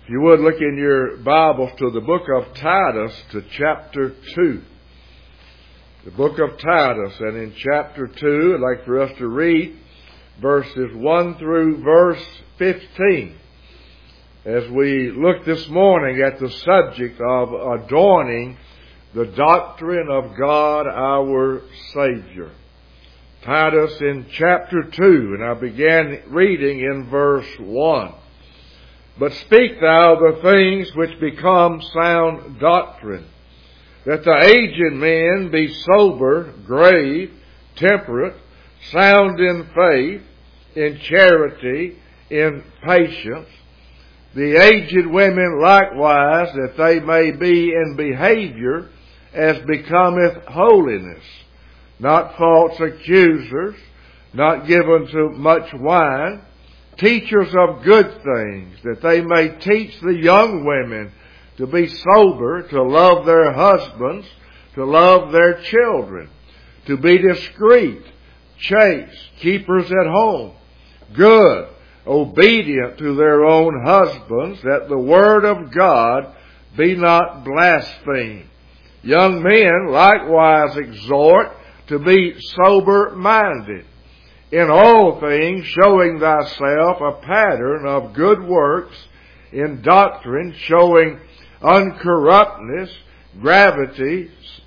you would, look in your Bibles to the book of Titus, to chapter 2. The book of Titus, and in chapter 2, I'd like for us to read verses 1 through verse 15. As we look this morning at the subject of adorning the doctrine of God our Savior. Titus in chapter 2, and I began reading in verse 1. But speak thou the things which become sound doctrine, that the aged men be sober, grave, temperate, sound in faith, in charity, in patience. The aged women likewise, that they may be in behavior as becometh holiness, not false accusers, not given to much wine, teachers of good things, that they may teach the young women to be sober, to love their husbands, to love their children, to be discreet, chaste, keepers at home, good, obedient to their own husbands, that the word of God be not blasphemed. Young men likewise exhort to be sober-minded, in all things showing thyself a pattern of good works, in doctrine showing uncorruptness, gravity,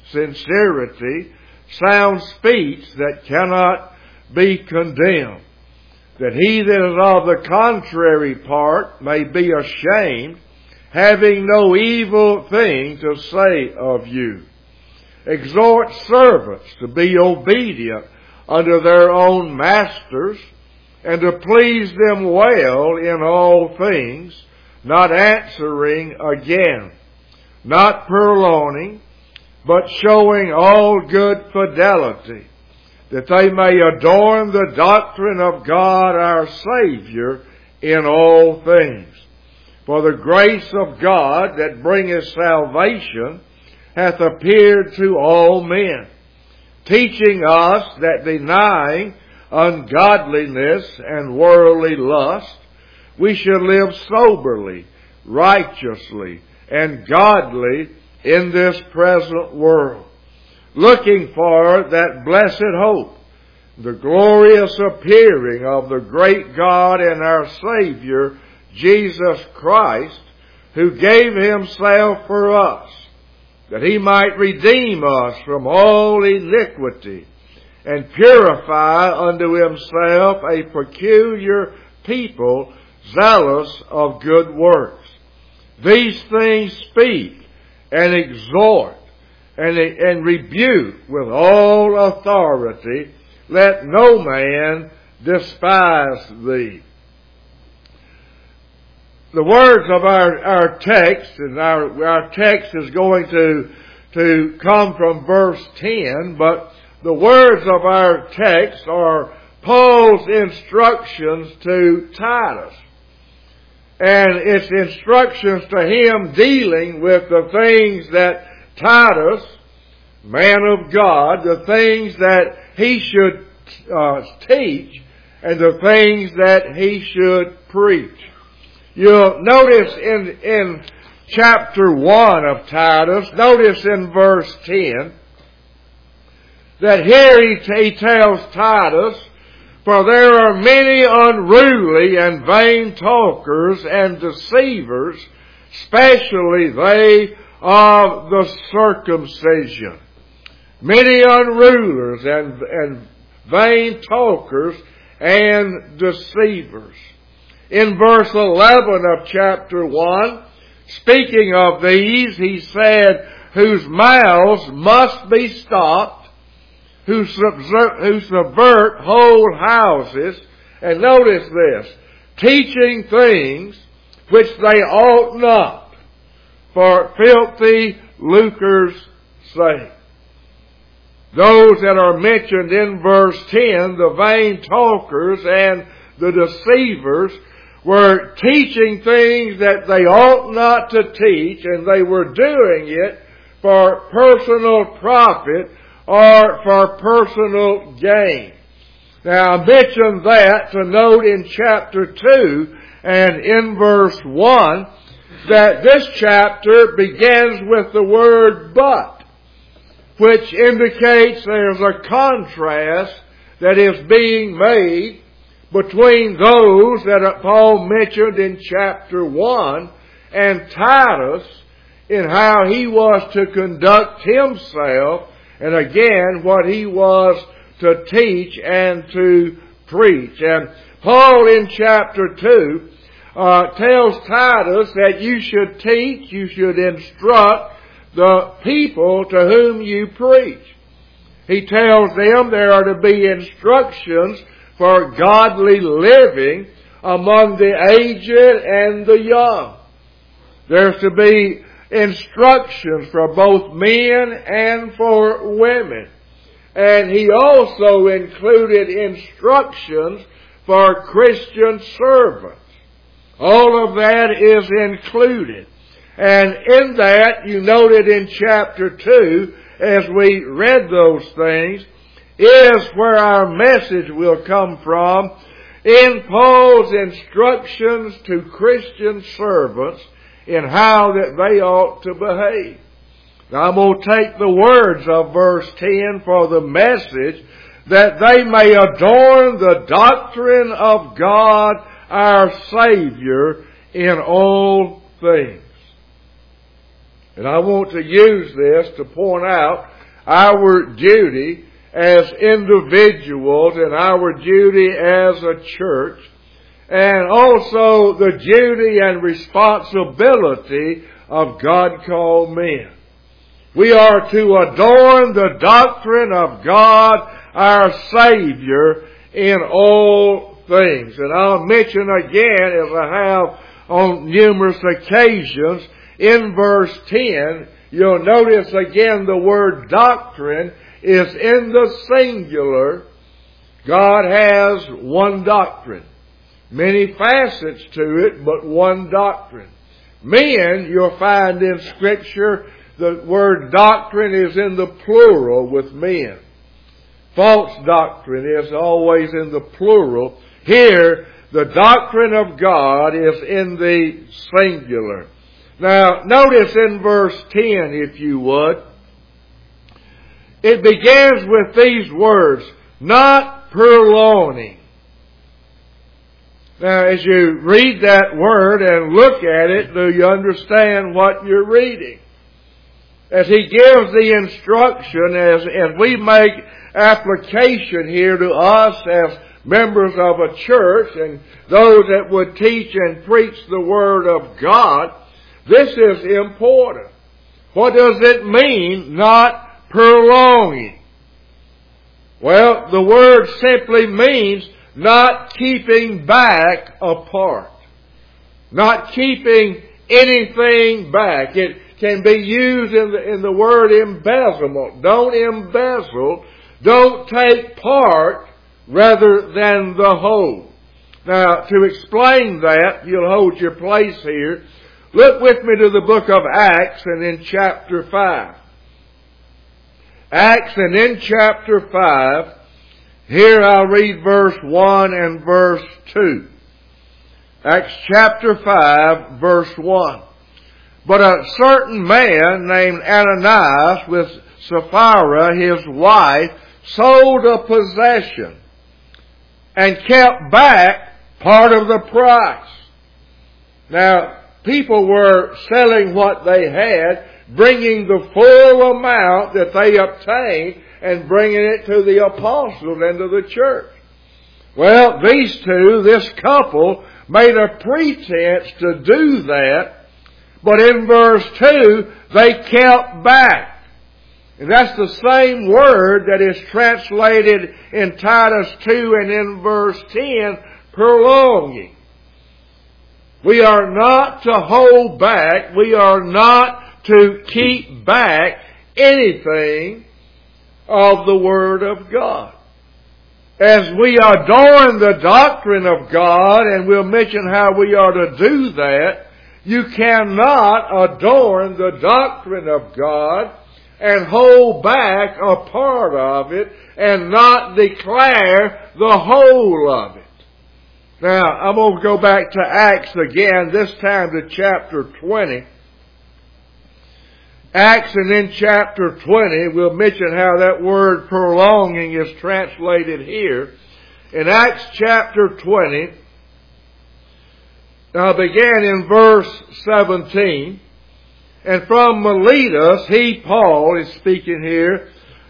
sincerity, sound speech that cannot be condemned, that he that is of the contrary part may be ashamed, having no evil thing to say of you. Exhort servants to be obedient unto their own masters, and to please them well in all things, not answering again, not purloining, but showing all good fidelity, that they may adorn the doctrine of God our Savior in all things. For the grace of God that bringeth salvation hath appeared to all men, teaching us that denying ungodliness and worldly lust, we should live soberly, righteously, and godly in this present world, looking for that blessed hope, the glorious appearing of the great God and our Savior, Jesus Christ, who gave himself for us, that he might redeem us from all iniquity, and purify unto himself a peculiar people, zealous of good works. These things speak and exhort and rebuke with all authority. Let no man despise thee. The words of our text, and our text is going to come from verse 10, but the words of our text are Paul's instructions to Titus. And it's instructions to him dealing with the things that Titus, man of God, the things that he should teach, and the things that he should preach. You'll notice in chapter 1 of Titus, notice in verse 10, that here he tells Titus, for there are many unruly and vain talkers and deceivers, especially they of the circumcision. Many unrulers and vain talkers and deceivers. In verse 11 of chapter 1, speaking of these, he said, whose mouths must be stopped, who subvert whole houses, and notice this, teaching things which they ought not, for filthy lucre's sake. Those that are mentioned in verse 10, the vain talkers and the deceivers, were teaching things that they ought not to teach, and they were doing it for personal profit or for personal gain. Now, I mentioned that to note in chapter 2 and in verse 1 that this chapter begins with the word but, which indicates there's a contrast that is being made between those that Paul mentioned in chapter 1 and Titus in how he was to conduct himself, and again what he was to teach and to preach. And Paul in chapter 2 tells Titus that you should teach, you should instruct the people to whom you preach. He tells them there are to be instructions for godly living among the aged and the young. There's to be instructions for both men and for women. And he also included instructions for Christian servants. All of that is included. And in that, you noted in chapter 2, as we read those things, is where our message will come from in Paul's instructions to Christian servants in how that they ought to behave. Now I'm going to take the words of verse 10 for the message, that they may adorn the doctrine of God our Savior in all things. And I want to use this to point out our duty as individuals and our duty as a church, and also the duty and responsibility of God-called men. We are to adorn the doctrine of God, our Savior, in all things. And I'll mention again, as I have on numerous occasions, in verse 10, you'll notice again the word doctrine is in the singular. God has one doctrine. Many facets to it, but one doctrine. Men, you'll find in Scripture, the word doctrine is in the plural with men. False doctrine is always in the plural. Here, the doctrine of God is in the singular. Now, notice in verse 10, if you would, it begins with these words, not purloining. Now, as you read that word and look at it, do you understand what you're reading? As he gives the instruction, as we make application here to us as members of a church and those that would teach and preach the Word of God, this is important. What does it mean, not purloining? Well, the word simply means not keeping back a part. Not keeping anything back. It can be used in the word embezzlement. Don't embezzle. Don't take part rather than the whole. Now, to explain that, you'll hold your place here. Look with me to the book of Acts and in chapter 5. Acts and in chapter 5, here I'll read verse 1 and verse 2. Acts chapter 5, verse 1. But a certain man named Ananias with Sapphira, his wife, sold a possession and kept back part of the price. Now, people were selling what they had, bringing the full amount that they obtained and bringing it to the apostles and to the church. Well, this couple, made a pretense to do that, but in verse 2, they kept back. And that's the same word that is translated in Titus 2 and in verse 10, purloining. We are not to hold back. We are not to keep back anything of the Word of God. As we adorn the doctrine of God, and we'll mention how we are to do that, you cannot adorn the doctrine of God and hold back a part of it and not declare the whole of it. Now, I'm going to go back to Acts again, this time to chapter 20. Acts, and in chapter 20, we'll mention how that word prolonging is translated here. In Acts chapter 20, I'll begin in verse 17. And from Miletus, Paul is speaking here,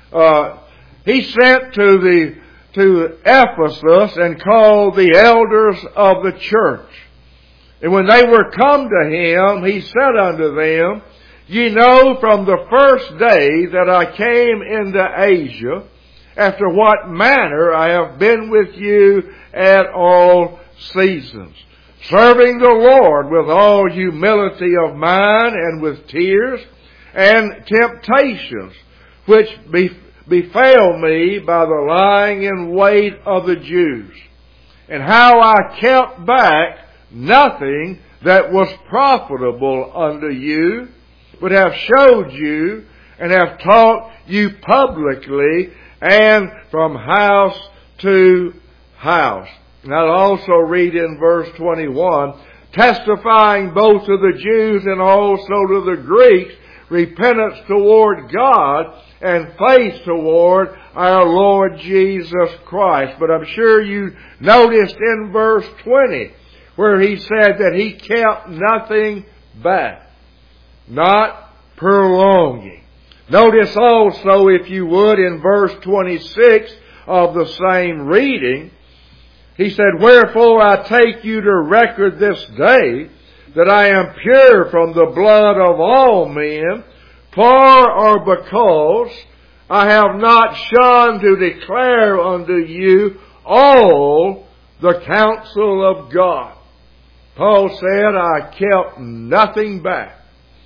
he sent to Ephesus and called the elders of the church. And when they were come to him, he said unto them, Ye know from the first day that I came into Asia, after what manner I have been with you at all seasons, serving the Lord with all humility of mind and with tears and temptations, which befell me by the lying in wait of the Jews, and how I kept back nothing that was profitable unto you, but have showed you and have taught you publicly and from house to house. And I'll also read in verse 21, testifying both to the Jews and also to the Greeks, repentance toward God and faith toward our Lord Jesus Christ. But I'm sure you noticed in verse 20 where he said that he kept nothing back, not prolonging. Notice also, if you would, in verse 26 of the same reading, he said, Wherefore I take you to record this day that I am pure from the blood of all men, for or because I have not shunned to declare unto you all the counsel of God. Paul said, I kept nothing back.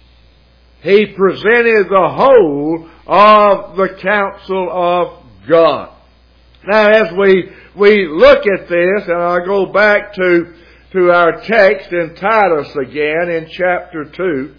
He presented the whole of the counsel of God. Now, as we look at this, and I'll go back to our text in Titus again in chapter 2.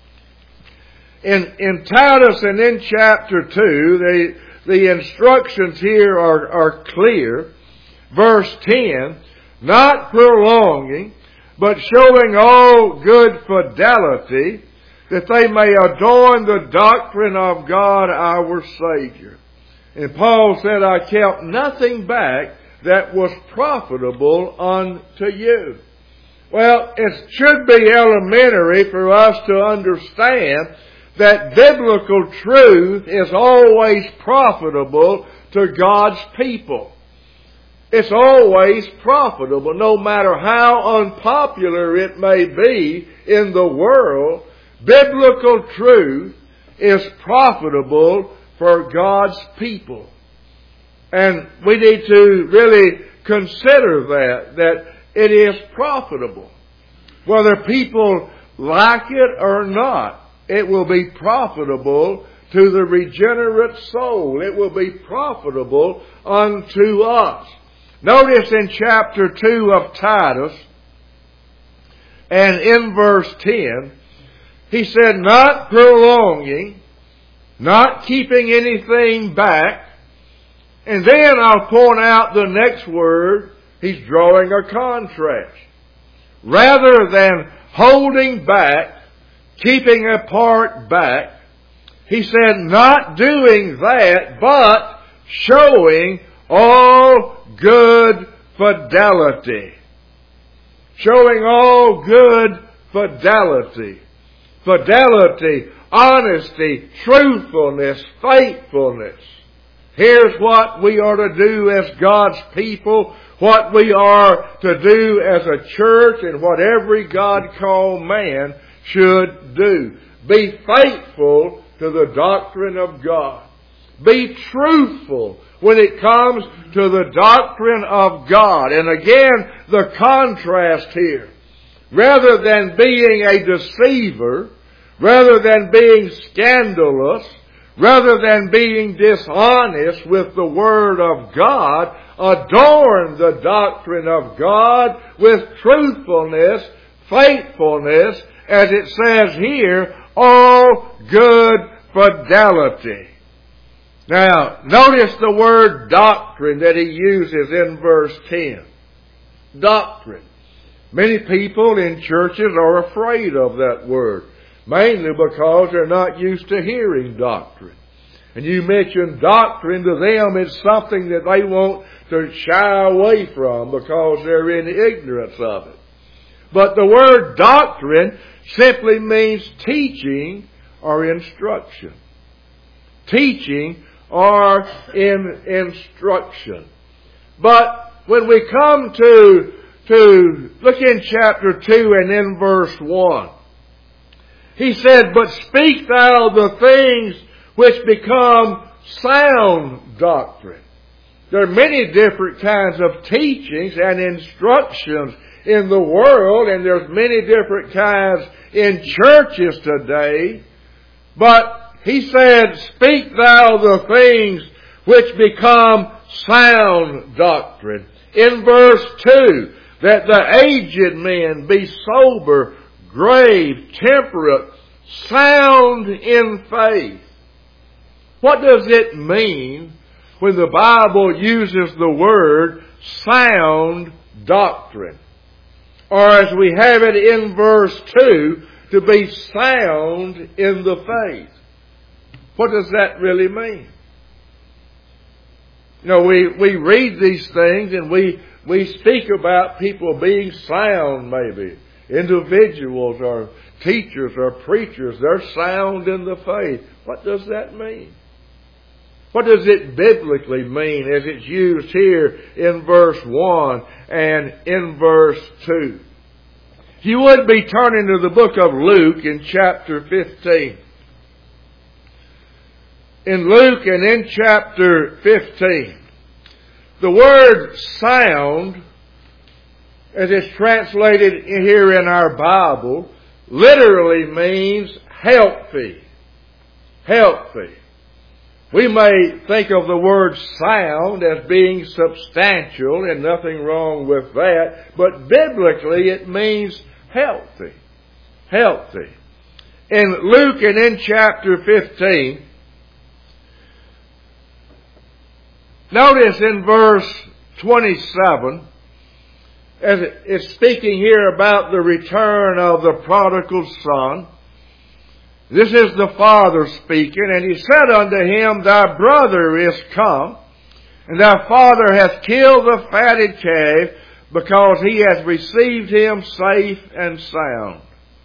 In Titus and in chapter 2, the instructions here are clear. Verse 10, not prolonging, but showing all good fidelity, that they may adorn the doctrine of God our Savior. And Paul said, I kept nothing back that was profitable unto you. Well, it should be elementary for us to understand that biblical truth is always profitable to God's people. It's always profitable, no matter how unpopular it may be in the world. Biblical truth is profitable for God's people. And we need to really consider that it is profitable. Whether people like it or not, it will be profitable to the regenerate soul. It will be profitable unto us. Notice in chapter 2 of Titus, and in verse 10, he said, not prolonging, not keeping anything back. And then I'll point out the next word. He's drawing a contrast. Rather than holding back, keeping a part back, he said, not doing that, but showing all good fidelity. Showing all good fidelity. Fidelity, honesty, truthfulness, faithfulness. Here's what we are to do as God's people, what we are to do as a church, and what every God-called man should do. Be faithful to the doctrine of God. Be truthful when it comes to the doctrine of God. And again, the contrast here. Rather than being a deceiver, rather than being scandalous, rather than being dishonest with the Word of God, adorn the doctrine of God with truthfulness, faithfulness, as it says here, all good fidelity. Now, notice the word doctrine that he uses in verse 10. Doctrine. Many people in churches are afraid of that word, mainly because they're not used to hearing doctrine. And you mention doctrine to them, it's something that they want to shy away from because they're in ignorance of it. But the word doctrine simply means teaching or instruction. Teaching or instruction. But when we come to look in chapter 2 and in verse 1. He said, "But speak thou the things which become sound doctrine." There are many different kinds of teachings and instructions in the world, and there's many different kinds in churches today. But he said, "Speak thou the things which become sound doctrine." In verse 2, that the aged men be sober, grave, temperate, sound in faith. What does it mean when the Bible uses the word sound doctrine? Or as we have it in verse 2, to be sound in the faith. What does that really mean? You know, we read these things and we speak about people being sound, maybe. Individuals or teachers or preachers, they're sound in the faith. What does that mean? What does it biblically mean as it's used here in verse 1 and in verse 2? If you would be turning to the book of Luke in chapter 15. In Luke and in chapter 15, the word sound, as it's translated here in our Bible, literally means healthy. Healthy. We may think of the word sound as being substantial, and nothing wrong with that, but biblically it means healthy. Healthy. In Luke and in chapter 15, notice in verse 27, as it's speaking here about the return of the prodigal son. This is the father speaking, and he said unto him, "Thy brother is come, and thy father hath killed the fatted calf, because he has received him safe and sound."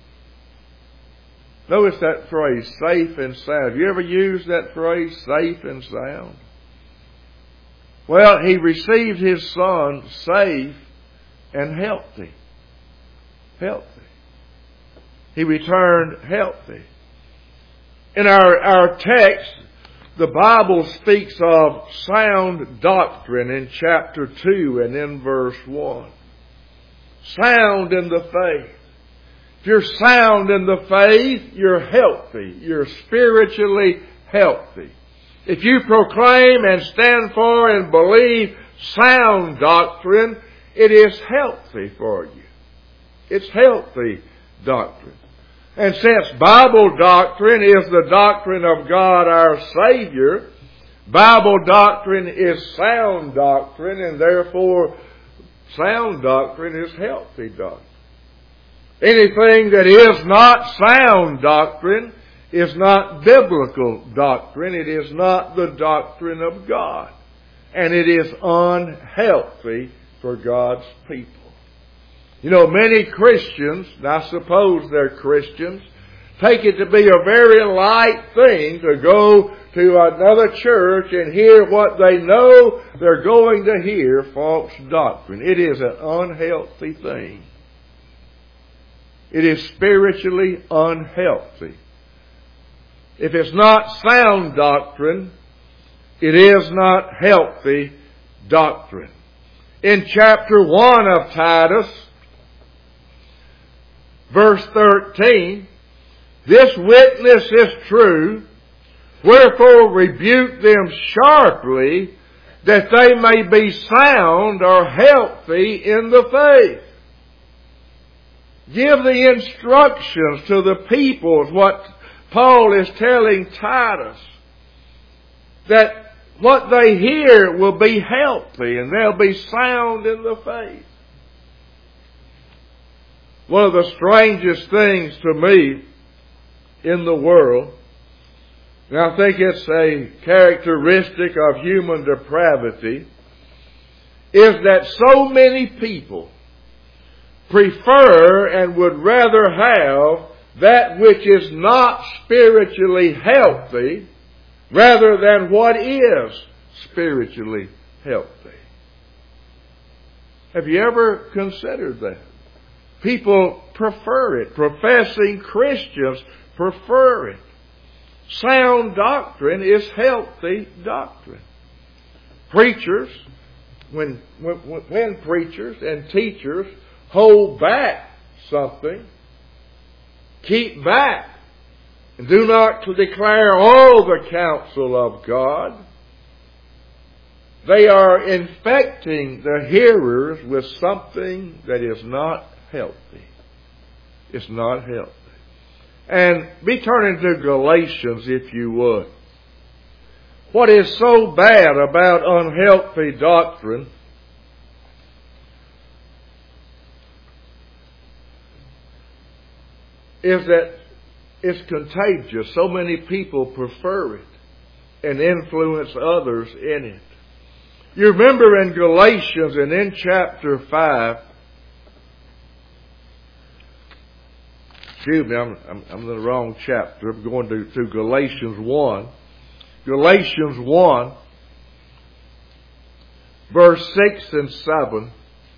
Notice that phrase, safe and sound. Have you ever used that phrase, safe and sound? Well, he received his son safe and healthy. Healthy. He returned healthy. In our text, the Bible speaks of sound doctrine in chapter 2 and in verse 1. Sound in the faith. If you're sound in the faith, you're healthy. You're spiritually healthy. If you proclaim and stand for and believe sound doctrine, it is healthy for you. It's healthy doctrine. And since Bible doctrine is the doctrine of God our Savior, Bible doctrine is sound doctrine, and therefore sound doctrine is healthy doctrine. Anything that is not sound doctrine is not biblical doctrine. It is not the doctrine of God. And it is unhealthy for God's people. You know, many Christians, and I suppose they're Christians, take it to be a very light thing to go to another church and hear what they know they're going to hear, false doctrine. It is an unhealthy thing. It is spiritually unhealthy. If it's not sound doctrine, it is not healthy doctrine. In chapter 1 of Titus, verse 13, "This witness is true, wherefore rebuke them sharply, that they may be sound or healthy in the faith." Give the instructions to the people, what Paul is telling Titus, that what they hear will be healthy and they'll be sound in the faith. One of the strangest things to me in the world, and I think it's a characteristic of human depravity, is that so many people prefer and would rather have that which is not spiritually healthy rather than what is spiritually healthy. Have you ever considered that? People prefer it. Professing Christians prefer it. Sound doctrine is healthy doctrine. Preachers, when preachers and teachers hold back something, keep back, and do not declare all the counsel of God, they are infecting the hearers with something that is not healthy. It's not healthy. And be turning to Galatians, if you would. What is so bad about unhealthy doctrine is that it's contagious. So many people prefer it and influence others in it. You remember in Galatians and in chapter 5, excuse me, I'm in the wrong chapter. I'm going to Galatians 1. Galatians 1, verse 6 and 7.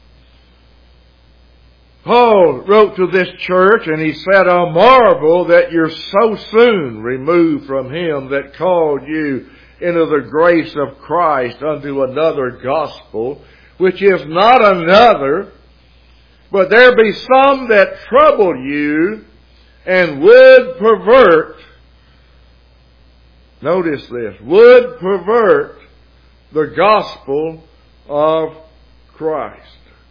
Paul wrote to this church and he said, I marvel that you're so soon removed from him that called you into the grace of Christ unto another gospel, which is not another, but there be some that trouble you and would pervert, notice this, would pervert the gospel of Christ.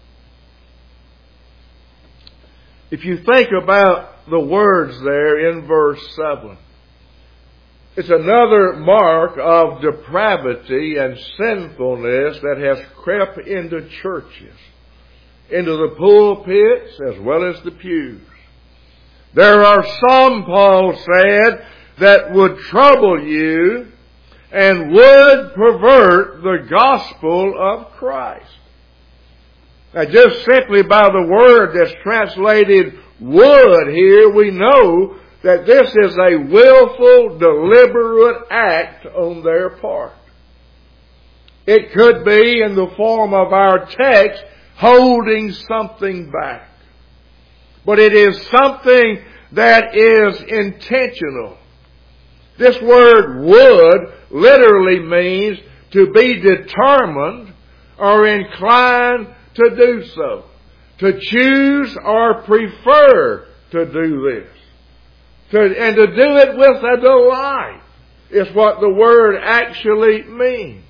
If you think about the words there in verse 7, it's another mark of depravity and sinfulness that has crept into churches, into the pulpits as well as the pews. There are some, Paul said, that would trouble you and would pervert the gospel of Christ. Now, just simply by the word that's translated would here, we know that this is a willful, deliberate act on their part. It could be in the form of our text, holding something back. But it is something that is intentional. This word would literally means to be determined or inclined to do so. To choose or prefer to do this. And to do it with a delight is what the word actually means.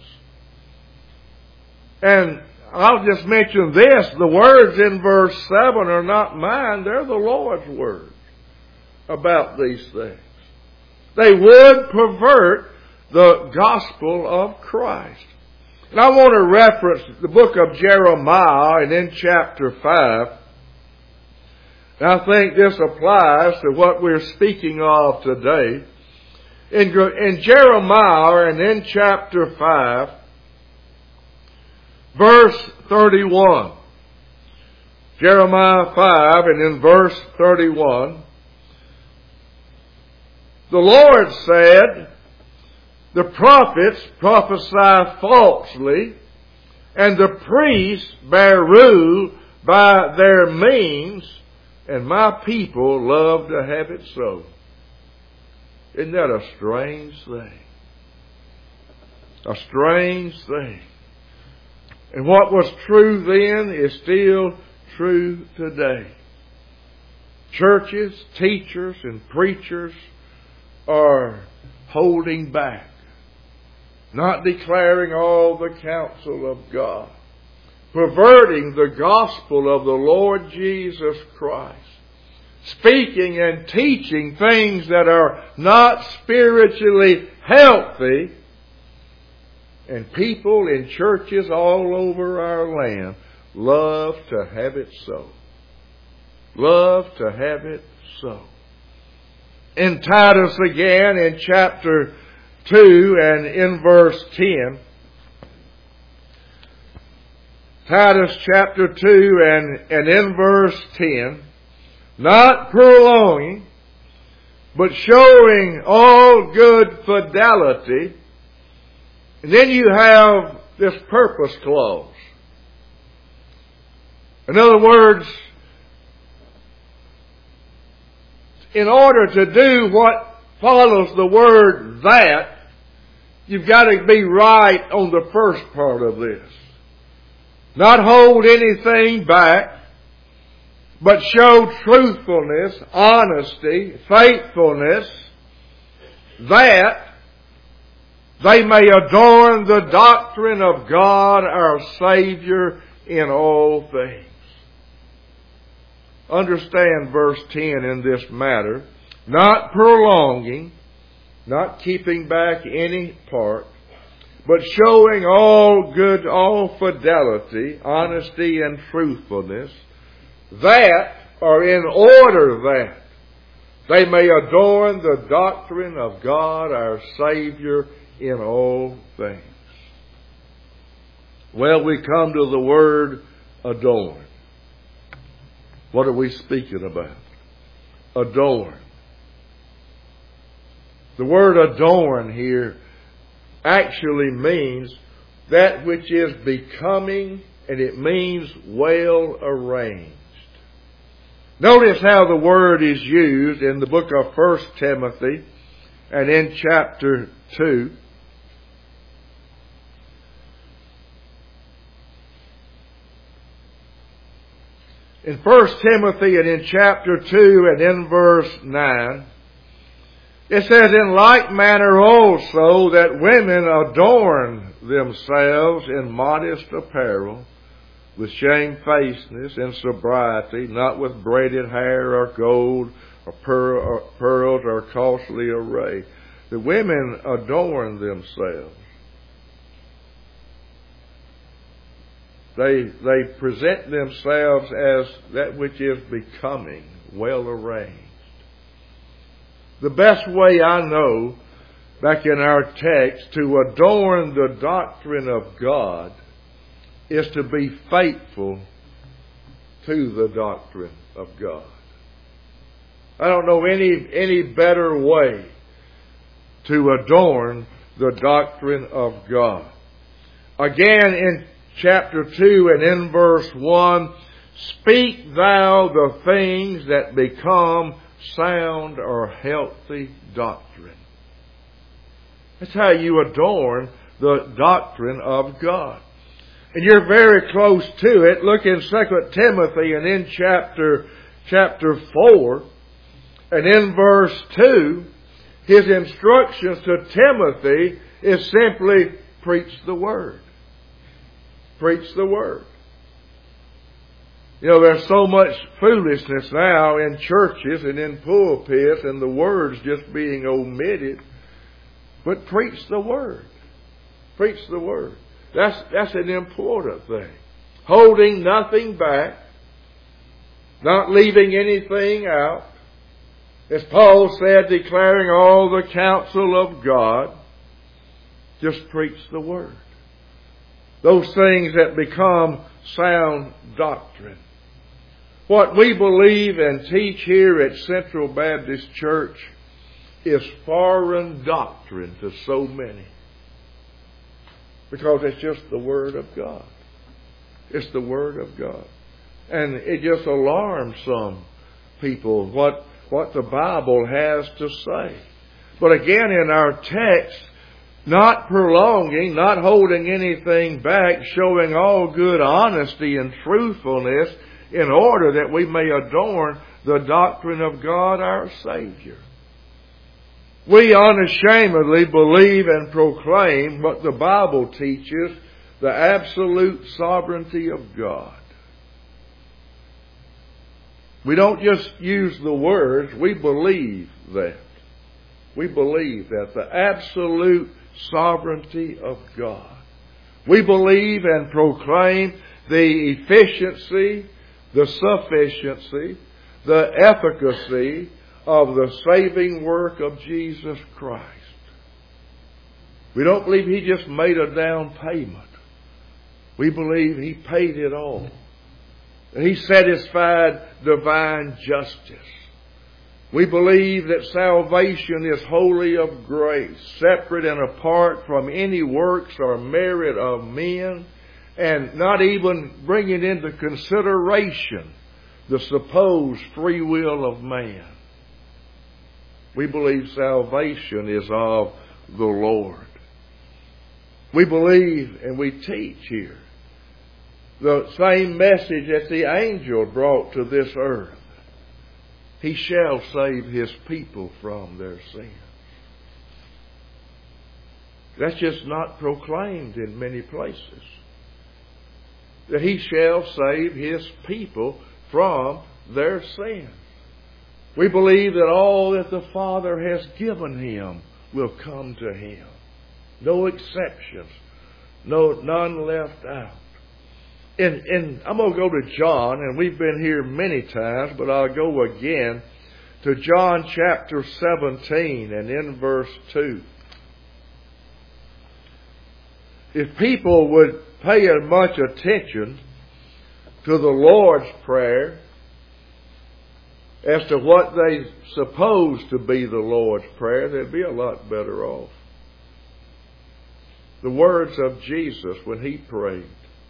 And I'll just mention this. The words in verse 7 are not mine. They're the Lord's words about these things. They would pervert the gospel of Christ. And I want to reference the book of Jeremiah and in chapter 5. And I think this applies to what we're speaking of today. In Jeremiah and in chapter 5, verse 31. Jeremiah 5 and in verse 31. The Lord said, the prophets prophesy falsely, and the priests bear rule by their means, and my people love to have it so. Isn't that a strange thing? A strange thing. And what was true then is still true today. Churches, teachers, and preachers are holding back, not declaring all the counsel of God, perverting the gospel of the Lord Jesus Christ, speaking and teaching things that are not spiritually healthy, and people in churches all over our land love to have it so. Love to have it so. In Titus again, in chapter 2 and in verse 10, Titus chapter 2 and in verse 10, not prolonging, but showing all good fidelity. And then you have this purpose clause. In other words, in order to do what follows the word that, you've got to be right on the first part of this. Not hold anything back, but show truthfulness, honesty, faithfulness, that they may adorn the doctrine of God our Savior in all things. Understand verse 10 in this matter. Not prolonging, not keeping back any part, but showing all fidelity, honesty, and truthfulness, that, or in order that, they may adorn the doctrine of God our Savior in all things. Well, we come to the word adorn. What are we speaking about? Adorn. The word adorn here actually means that which is becoming, and it means well arranged. Notice how the word is used in the book of 1 Timothy and in chapter 2. In 1 Timothy and in chapter 2 and in verse 9, it says, in like manner also that women adorn themselves in modest apparel, with shamefacedness and sobriety, not with braided hair or gold or pearls or costly array. The women adorn themselves. They present themselves as that which is becoming, well arranged. The best way I know, back in our text, to adorn the doctrine of God is to be faithful to the doctrine of God. I don't know any better way to adorn the doctrine of God. Again, in chapter 2 and in verse 1, speak thou the things that become sound or healthy doctrine. That's how you adorn the doctrine of God. And you're very close to it. Look in 2 Timothy and in chapter 4 and in verse 2, his instructions to Timothy is simply preach the Word. Preach the Word. You know, there's so much foolishness now in churches and in pulpits and the Word's just being omitted. But preach the Word. Preach the Word. That's an important thing. Holding nothing back. Not leaving anything out. As Paul said, declaring all the counsel of God. Just preach the Word. Those things that become sound doctrine. What we believe and teach here at Central Baptist Church is foreign doctrine to so many. Because it's just the Word of God. It's the Word of God. And it just alarms some people what the Bible has to say. But again, in our text, not prolonging, not holding anything back, showing all good honesty and truthfulness in order that we may adorn the doctrine of God our Savior. We unashamedly believe and proclaim what the Bible teaches, the absolute sovereignty of God. We don't just use the words, we believe that. We believe that the absolute sovereignty of God. We believe and proclaim the efficiency, the sufficiency, the efficacy of the saving work of Jesus Christ. We don't believe He just made a down payment. We believe He paid it all. He satisfied divine justice. We believe that salvation is wholly of grace, separate and apart from any works or merit of men, and not even bringing into consideration the supposed free will of man. We believe salvation is of the Lord. We believe and we teach here the same message that the angel brought to this earth. He shall save His people from their sins. That's just not proclaimed in many places. That He shall save His people from their sins. We believe that all that the Father has given Him will come to Him. No exceptions. None left out. And I'm going to go to John, and we've been here many times, but I'll go again to John chapter 17 and in verse 2. If people would pay as much attention to the Lord's Prayer as to what they suppose to be the Lord's Prayer, they'd be a lot better off. The words of Jesus when He prayed.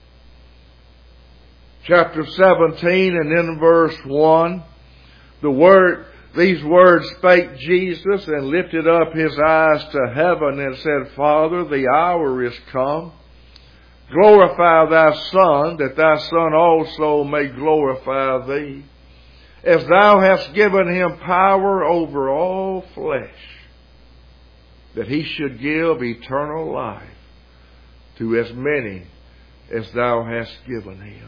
Chapter 17 and in verse 1, these words spake Jesus and lifted up His eyes to heaven and said, Father, the hour is come. Glorify Thy Son, that Thy Son also may glorify Thee, as Thou hast given Him power over all flesh, that He should give eternal life to as many as Thou hast given Him.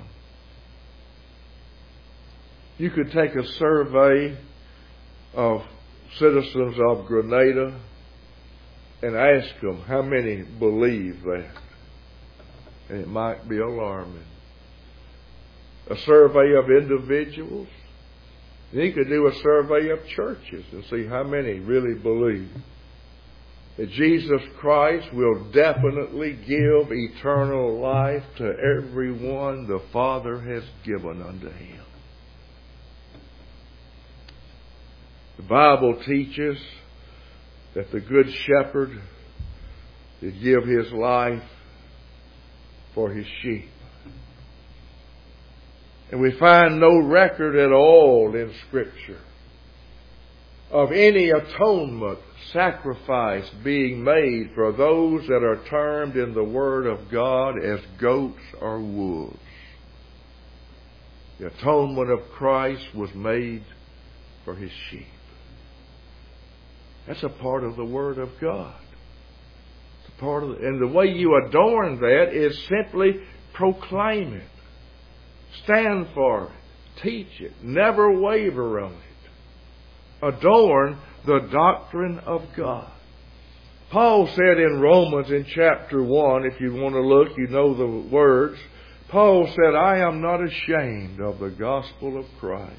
You could take a survey of citizens of Grenada and ask them how many believe that. And it might be alarming. A survey of individuals. And you could do a survey of churches and see how many really believe that Jesus Christ will definitely give eternal life to everyone the Father has given unto Him. The Bible teaches that the Good Shepherd did give His life for His sheep. And we find no record at all in Scripture of any atonement sacrifice being made for those that are termed in the Word of God as goats or wolves. The atonement of Christ was made for His sheep. That's a part of the Word of God. It's a part of and the way you adorn that is simply proclaim it. Stand for it. Teach it. Never waver on it. Adorn the doctrine of God. Paul said in Romans in chapter 1, if you want to look, you know the words. Paul said, I am not ashamed of the gospel of Christ.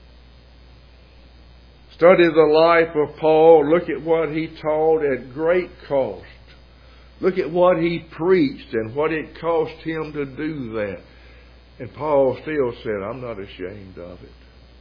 Study the life of Paul. Look at what he taught at great cost. Look at what he preached and what it cost him to do that. And Paul still said, I'm not ashamed of it.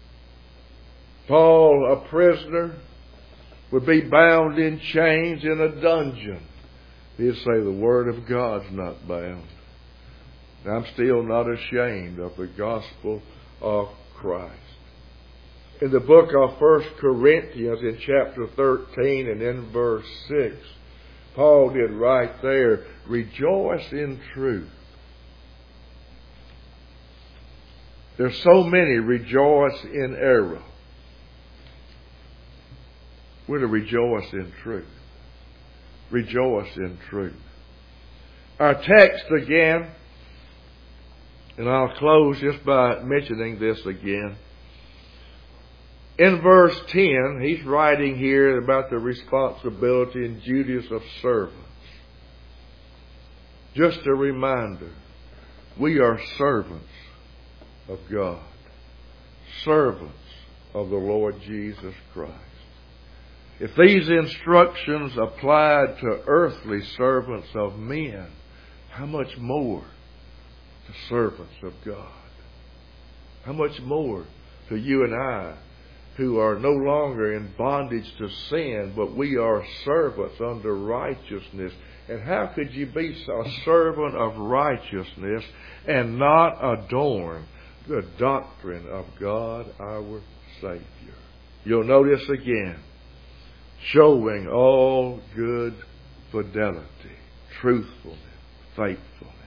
Paul, a prisoner, would be bound in chains in a dungeon. He'd say, the Word of God's not bound. And I'm still not ashamed of the gospel of Christ. In the book of 1 Corinthians in chapter 13 and in verse 6, Paul did right there, rejoice in truth. There's so many rejoice in error. We're to rejoice in truth. Rejoice in truth. Our text again, and I'll close just by mentioning this again. In verse 10, he's writing here about the responsibility and duties of servants. Just a reminder, we are servants of God. Servants of the Lord Jesus Christ. If these instructions applied to earthly servants of men, how much more to servants of God? How much more to you and I, who are no longer in bondage to sin, but we are servants under righteousness. And how could you be a servant of righteousness and not adorn the doctrine of God our Savior? You'll notice again, showing all good fidelity, truthfulness, faithfulness.